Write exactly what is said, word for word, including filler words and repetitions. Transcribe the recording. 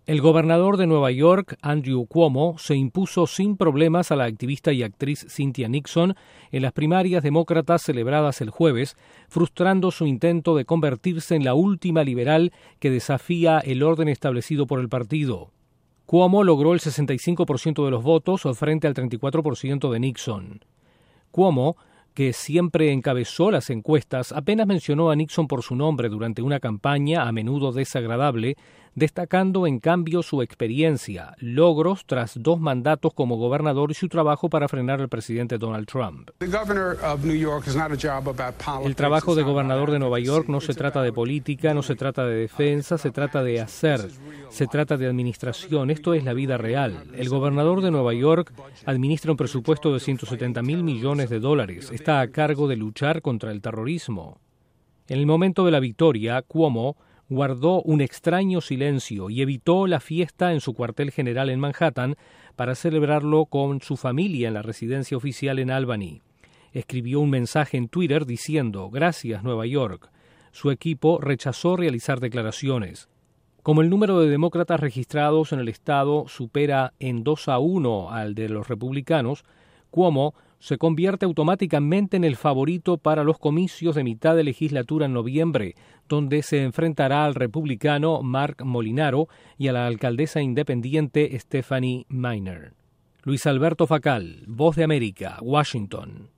El gobernador de Nueva York, Andrew Cuomo, se impuso sin problemas a la activista y actriz Cynthia Nixon en las primarias demócratas celebradas el jueves, frustrando su intento de convertirse en la última liberal que desafía el orden establecido por el partido. Cuomo logró el sesenta y cinco por ciento de los votos frente al treinta y cuatro por ciento de Nixon. Cuomo, que siempre encabezó las encuestas, apenas mencionó a Nixon por su nombre durante una campaña a menudo desagradable, destacando en cambio su experiencia, logros tras dos mandatos como gobernador y su trabajo para frenar al presidente Donald Trump. El trabajo de gobernador de Nueva York no se trata de política, no se trata de defensa, se trata de hacer, se trata de administración. Esto es la vida real. El gobernador de Nueva York administra un presupuesto de ciento setenta mil millones de dólares. Está a cargo de luchar contra el terrorismo. En el momento de la victoria, Cuomo guardó un extraño silencio y evitó la fiesta en su cuartel general en Manhattan para celebrarlo con su familia en la residencia oficial en Albany. Escribió un mensaje en Twitter diciendo: «Gracias, Nueva York». Su equipo rechazó realizar declaraciones. Como el número de demócratas registrados en el estado supera en dos a uno al de los republicanos, Cuomo se convierte automáticamente en el favorito para los comicios de mitad de legislatura en noviembre, donde se enfrentará al republicano Marc Molinaro y a la alcaldesa independiente Stephanie Miner. Luis Alberto Facal, Voz de América, Washington.